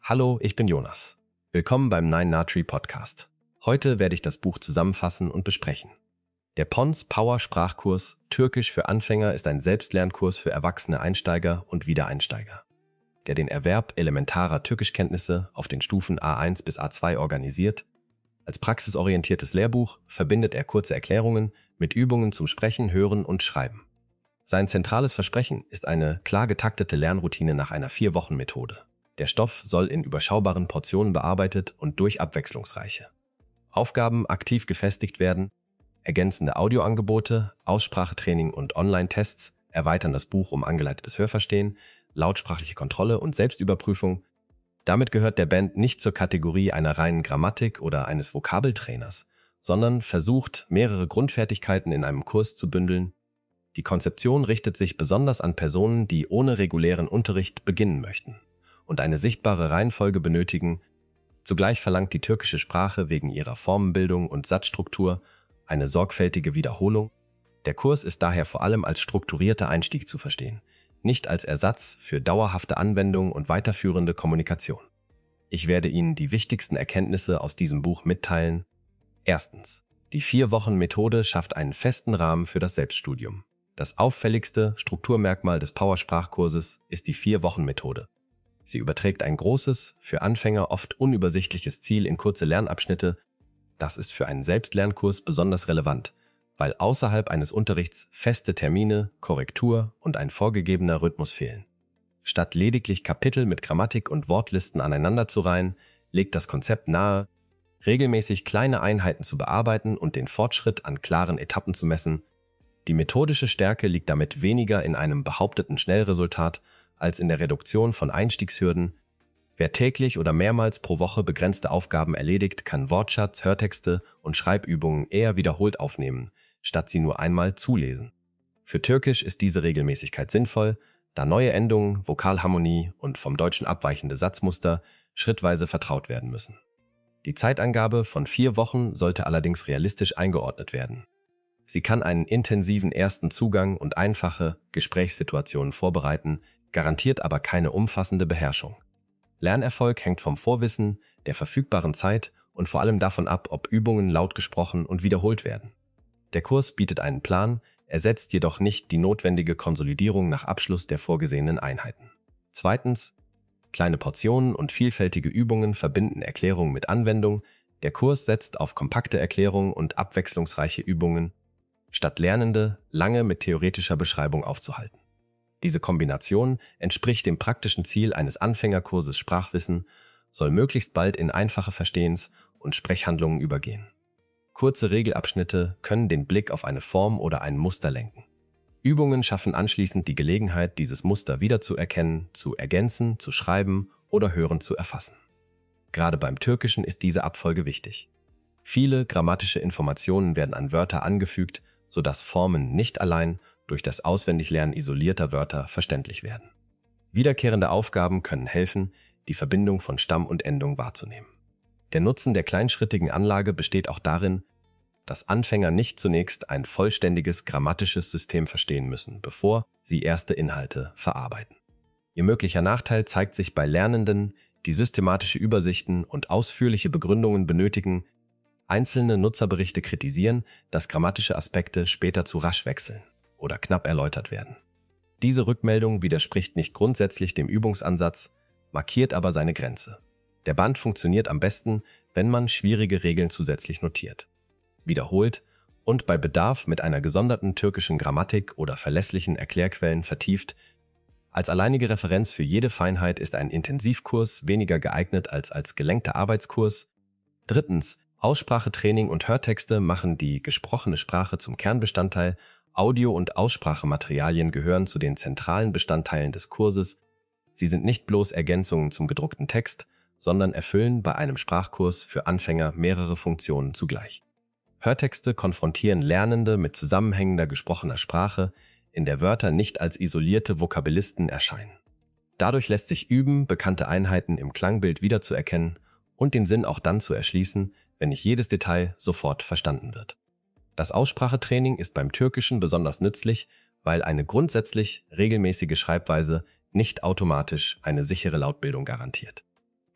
Hallo, ich bin Jonas. Willkommen beim Nine Natri Podcast. Heute werde ich das Buch zusammenfassen und besprechen. Der Pons Power Sprachkurs Türkisch für Anfänger ist ein Selbstlernkurs für erwachsene Einsteiger und Wiedereinsteiger, der den Erwerb elementarer Türkischkenntnisse auf den Stufen A1 bis A2 organisiert. Als praxisorientiertes Lehrbuch verbindet er kurze Erklärungen mit Übungen zum Sprechen, Hören und Schreiben. Sein zentrales Versprechen ist eine klar getaktete Lernroutine nach einer 4-Wochen-Methode. Der Stoff soll in überschaubaren Portionen bearbeitet und durch abwechslungsreiche Aufgaben aktiv gefestigt werden. Ergänzende Audioangebote, Aussprachetraining und Online-Tests erweitern das Buch um angeleitetes Hörverstehen, lautsprachliche Kontrolle und Selbstüberprüfung. Damit gehört der Band nicht zur Kategorie einer reinen Grammatik oder eines Vokabeltrainers, sondern versucht, mehrere Grundfertigkeiten in einem Kurs zu bündeln. Die Konzeption richtet sich besonders an Personen, die ohne regulären Unterricht beginnen möchten und eine sichtbare Reihenfolge benötigen. Zugleich verlangt die türkische Sprache wegen ihrer Formenbildung und Satzstruktur eine sorgfältige Wiederholung. Der Kurs ist daher vor allem als strukturierter Einstieg zu verstehen, nicht als Ersatz für dauerhafte Anwendung und weiterführende Kommunikation. Ich werde Ihnen die wichtigsten Erkenntnisse aus diesem Buch mitteilen. Erstens. Die 4-Wochen-Methode schafft einen festen Rahmen für das Selbststudium. Das auffälligste Strukturmerkmal des Power-Sprachkurses ist die 4-Wochen-Methode. Sie überträgt ein großes, für Anfänger oft unübersichtliches Ziel in kurze Lernabschnitte. Das ist für einen Selbstlernkurs besonders relevant, weil außerhalb eines Unterrichts feste Termine, Korrektur und ein vorgegebener Rhythmus fehlen. Statt lediglich Kapitel mit Grammatik und Wortlisten aneinanderzureihen, legt das Konzept nahe, regelmäßig kleine Einheiten zu bearbeiten und den Fortschritt an klaren Etappen zu messen. Die methodische Stärke liegt damit weniger in einem behaupteten Schnellresultat als in der Reduktion von Einstiegshürden. Wer täglich oder mehrmals pro Woche begrenzte Aufgaben erledigt, kann Wortschatz, Hörtexte und Schreibübungen eher wiederholt aufnehmen, statt sie nur einmal zulesen. Für Türkisch ist diese Regelmäßigkeit sinnvoll, da neue Endungen, Vokalharmonie und vom Deutschen abweichende Satzmuster schrittweise vertraut werden müssen. Die Zeitangabe von 4 Wochen sollte allerdings realistisch eingeordnet werden. Sie kann einen intensiven ersten Zugang und einfache Gesprächssituationen vorbereiten, garantiert aber keine umfassende Beherrschung. Lernerfolg hängt vom Vorwissen, der verfügbaren Zeit und vor allem davon ab, ob Übungen laut gesprochen und wiederholt werden. Der Kurs bietet einen Plan, ersetzt jedoch nicht die notwendige Konsolidierung nach Abschluss der vorgesehenen Einheiten. Zweitens. Kleine Portionen und vielfältige Übungen verbinden Erklärung mit Anwendung. Der Kurs setzt auf kompakte Erklärung und abwechslungsreiche Übungen, statt Lernende lange mit theoretischer Beschreibung aufzuhalten. Diese Kombination entspricht dem praktischen Ziel eines Anfängerkurses Sprachwissen, soll möglichst bald in einfache Verstehens- und Sprechhandlungen übergehen. Kurze Regelabschnitte können den Blick auf eine Form oder ein Muster lenken. Übungen schaffen anschließend die Gelegenheit, dieses Muster wiederzuerkennen, zu ergänzen, zu schreiben oder hören zu erfassen. Gerade beim Türkischen ist diese Abfolge wichtig. Viele grammatische Informationen werden an Wörter angefügt, sodass Formen nicht allein durch das Auswendiglernen isolierter Wörter verständlich werden. Wiederkehrende Aufgaben können helfen, die Verbindung von Stamm und Endung wahrzunehmen. Der Nutzen der kleinschrittigen Anlage besteht auch darin, dass Anfänger nicht zunächst ein vollständiges grammatisches System verstehen müssen, bevor sie erste Inhalte verarbeiten. Ihr möglicher Nachteil zeigt sich bei Lernenden, die systematische Übersichten und ausführliche Begründungen benötigen. Einzelne Nutzerberichte kritisieren, dass grammatische Aspekte später zu rasch wechseln oder knapp erläutert werden. Diese Rückmeldung widerspricht nicht grundsätzlich dem Übungsansatz, markiert aber seine Grenze. Der Band funktioniert am besten, wenn man schwierige Regeln zusätzlich notiert, wiederholt und bei Bedarf mit einer gesonderten türkischen Grammatik oder verlässlichen Erklärquellen vertieft. Als alleinige Referenz für jede Feinheit ist ein Intensivkurs weniger geeignet als gelenkter Arbeitskurs. Drittens. Aussprachetraining und Hörtexte machen die gesprochene Sprache zum Kernbestandteil. Audio- und Aussprachematerialien gehören zu den zentralen Bestandteilen des Kurses. Sie sind nicht bloß Ergänzungen zum gedruckten Text, sondern erfüllen bei einem Sprachkurs für Anfänger mehrere Funktionen zugleich. Hörtexte konfrontieren Lernende mit zusammenhängender gesprochener Sprache, in der Wörter nicht als isolierte Vokabilisten erscheinen. Dadurch lässt sich üben, bekannte Einheiten im Klangbild wiederzuerkennen und den Sinn auch dann zu erschließen, wenn nicht jedes Detail sofort verstanden wird. Das Aussprachetraining ist beim Türkischen besonders nützlich, weil eine grundsätzlich regelmäßige Schreibweise nicht automatisch eine sichere Lautbildung garantiert.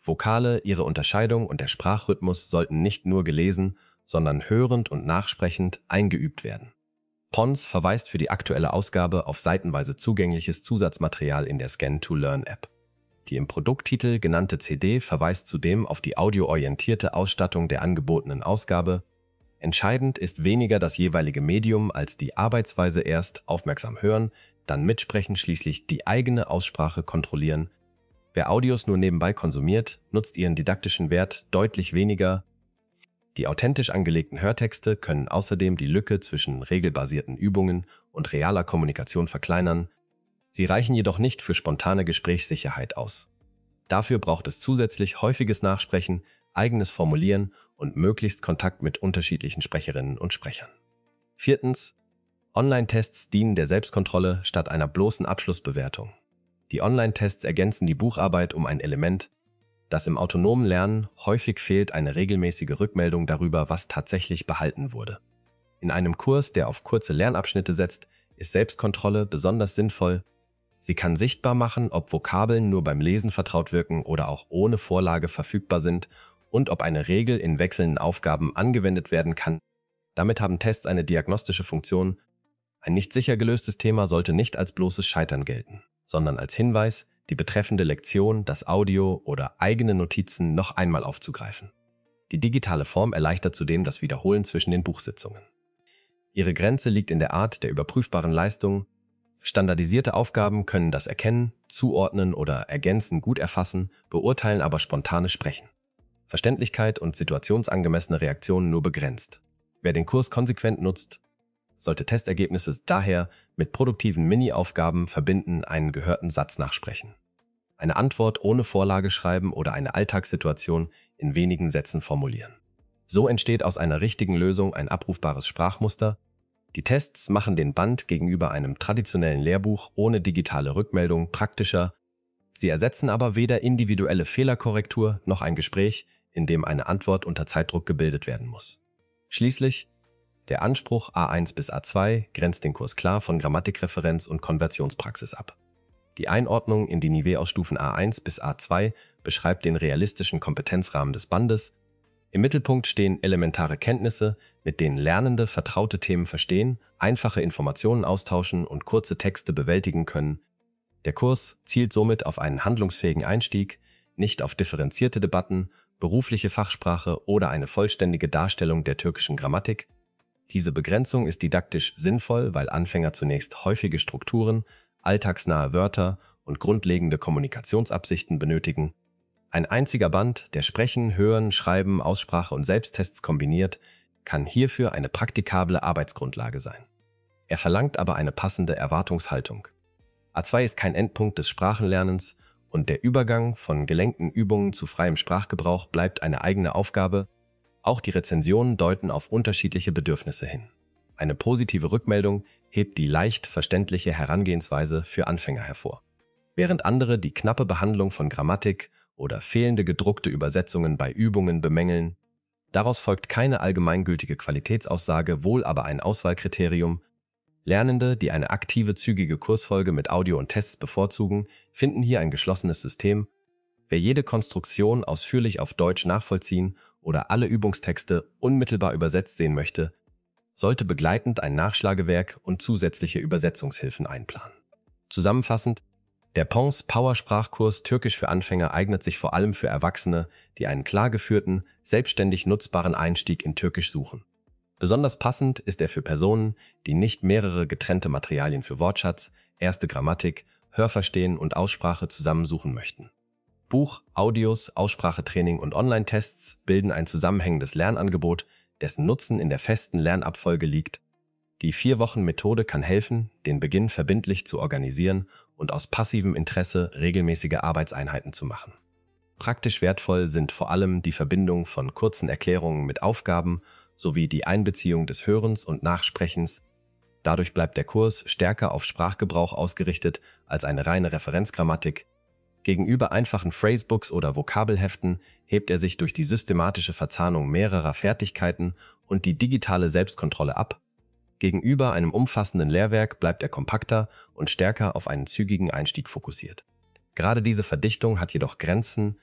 Vokale, ihre Unterscheidung und der Sprachrhythmus sollten nicht nur gelesen, sondern hörend und nachsprechend eingeübt werden. Pons verweist für die aktuelle Ausgabe auf seitenweise zugängliches Zusatzmaterial in der Scan-to-Learn-App. Die im Produkttitel genannte CD verweist zudem auf die audioorientierte Ausstattung der angebotenen Ausgabe. Entscheidend ist weniger das jeweilige Medium als die Arbeitsweise: erst aufmerksam hören, dann mitsprechen, schließlich die eigene Aussprache kontrollieren. Wer Audios nur nebenbei konsumiert, nutzt ihren didaktischen Wert deutlich weniger. Die authentisch angelegten Hörtexte können außerdem die Lücke zwischen regelbasierten Übungen und realer Kommunikation verkleinern. Sie reichen jedoch nicht für spontane Gesprächssicherheit aus. Dafür braucht es zusätzlich häufiges Nachsprechen, eigenes Formulieren und möglichst Kontakt mit unterschiedlichen Sprecherinnen und Sprechern. 4. Online-Tests dienen der Selbstkontrolle statt einer bloßen Abschlussbewertung. Die Online-Tests ergänzen die Bucharbeit um ein Element, das im autonomen Lernen häufig fehlt: eine regelmäßige Rückmeldung darüber, was tatsächlich behalten wurde. In einem Kurs, der auf kurze Lernabschnitte setzt, ist Selbstkontrolle besonders sinnvoll. Sie kann sichtbar machen, ob Vokabeln nur beim Lesen vertraut wirken oder auch ohne Vorlage verfügbar sind und ob eine Regel in wechselnden Aufgaben angewendet werden kann. Damit haben Tests eine diagnostische Funktion. Ein nicht sicher gelöstes Thema sollte nicht als bloßes Scheitern gelten, sondern als Hinweis, die betreffende Lektion, das Audio oder eigene Notizen noch einmal aufzugreifen. Die digitale Form erleichtert zudem das Wiederholen zwischen den Buchsitzungen. Ihre Grenze liegt in der Art der überprüfbaren Leistung. Standardisierte Aufgaben können das Erkennen, Zuordnen oder Ergänzen gut erfassen, beurteilen aber spontanes Sprechen. Verständlichkeit und situationsangemessene Reaktionen nur begrenzt. Wer den Kurs konsequent nutzt, sollte Testergebnisse daher mit produktiven Mini-Aufgaben verbinden: einen gehörten Satz nachsprechen, eine Antwort ohne Vorlage schreiben oder eine Alltagssituation in wenigen Sätzen formulieren. So entsteht aus einer richtigen Lösung ein abrufbares Sprachmuster. Die Tests machen den Band gegenüber einem traditionellen Lehrbuch ohne digitale Rückmeldung praktischer. Sie ersetzen aber weder individuelle Fehlerkorrektur noch ein Gespräch, in dem eine Antwort unter Zeitdruck gebildet werden muss. Schließlich: der Anspruch A1 bis A2 grenzt den Kurs klar von Grammatikreferenz und Konversionspraxis ab. Die Einordnung in die Niveaustufen A1 bis A2 beschreibt den realistischen Kompetenzrahmen des Bandes. Im Mittelpunkt stehen elementare Kenntnisse, mit denen Lernende vertraute Themen verstehen, einfache Informationen austauschen und kurze Texte bewältigen können. Der Kurs zielt somit auf einen handlungsfähigen Einstieg, nicht auf differenzierte Debatten, berufliche Fachsprache oder eine vollständige Darstellung der türkischen Grammatik. Diese Begrenzung ist didaktisch sinnvoll, weil Anfänger zunächst häufige Strukturen, alltagsnahe Wörter und grundlegende Kommunikationsabsichten benötigen. Ein einziger Band, der Sprechen, Hören, Schreiben, Aussprache und Selbsttests kombiniert, kann hierfür eine praktikable Arbeitsgrundlage sein. Er verlangt aber eine passende Erwartungshaltung. A2 ist kein Endpunkt des Sprachenlernens und der Übergang von gelenkten Übungen zu freiem Sprachgebrauch bleibt eine eigene Aufgabe. Auch die Rezensionen deuten auf unterschiedliche Bedürfnisse hin. Eine positive Rückmeldung hebt die leicht verständliche Herangehensweise für Anfänger hervor, während andere die knappe Behandlung von Grammatik oder fehlende gedruckte Übersetzungen bei Übungen bemängeln. Daraus folgt keine allgemeingültige Qualitätsaussage, wohl aber ein Auswahlkriterium. Lernende, die eine aktive, zügige Kursfolge mit Audio und Tests bevorzugen, finden hier ein geschlossenes System. Wer jede Konstruktion ausführlich auf Deutsch nachvollziehen oder alle Übungstexte unmittelbar übersetzt sehen möchte, sollte begleitend ein Nachschlagewerk und zusätzliche Übersetzungshilfen einplanen. Zusammenfassend: der Pons Power Sprachkurs Türkisch für Anfänger eignet sich vor allem für Erwachsene, die einen klar geführten, selbstständig nutzbaren Einstieg in Türkisch suchen. Besonders passend ist er für Personen, die nicht mehrere getrennte Materialien für Wortschatz, erste Grammatik, Hörverstehen und Aussprache zusammensuchen möchten. Buch, Audios, Aussprachetraining und Online-Tests bilden ein zusammenhängendes Lernangebot, dessen Nutzen in der festen Lernabfolge liegt. Die 4-Wochen-Methode kann helfen, den Beginn verbindlich zu organisieren und aus passivem Interesse regelmäßige Arbeitseinheiten zu machen. Praktisch wertvoll sind vor allem die Verbindung von kurzen Erklärungen mit Aufgaben sowie die Einbeziehung des Hörens und Nachsprechens. Dadurch bleibt der Kurs stärker auf Sprachgebrauch ausgerichtet als eine reine Referenzgrammatik. Gegenüber einfachen Phrasebooks oder Vokabelheften hebt er sich durch die systematische Verzahnung mehrerer Fertigkeiten und die digitale Selbstkontrolle ab. Gegenüber einem umfassenden Lehrwerk bleibt er kompakter und stärker auf einen zügigen Einstieg fokussiert. Gerade diese Verdichtung hat jedoch Grenzen.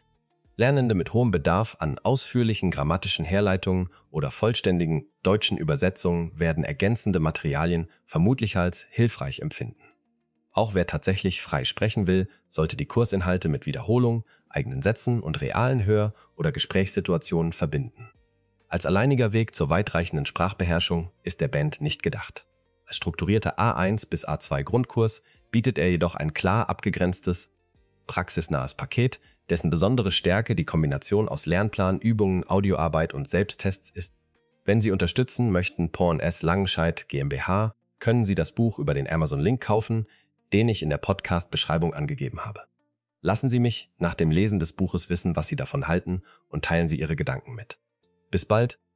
Lernende mit hohem Bedarf an ausführlichen grammatischen Herleitungen oder vollständigen deutschen Übersetzungen werden ergänzende Materialien vermutlich als hilfreich empfinden. Auch wer tatsächlich frei sprechen will, sollte die Kursinhalte mit Wiederholung, eigenen Sätzen und realen Hör- oder Gesprächssituationen verbinden. Als alleiniger Weg zur weitreichenden Sprachbeherrschung ist der Band nicht gedacht. Als strukturierter A1 bis A2 Grundkurs bietet er jedoch ein klar abgegrenztes, praxisnahes Paket, dessen besondere Stärke die Kombination aus Lernplan, Übungen, Audioarbeit und Selbsttests ist. Wenn Sie unterstützen möchten Porn S. Langenscheidt GmbH, können Sie das Buch über den Amazon-Link kaufen, den ich in der Podcast-Beschreibung angegeben habe. Lassen Sie mich nach dem Lesen des Buches wissen, was Sie davon halten und teilen Sie Ihre Gedanken mit. Bis bald!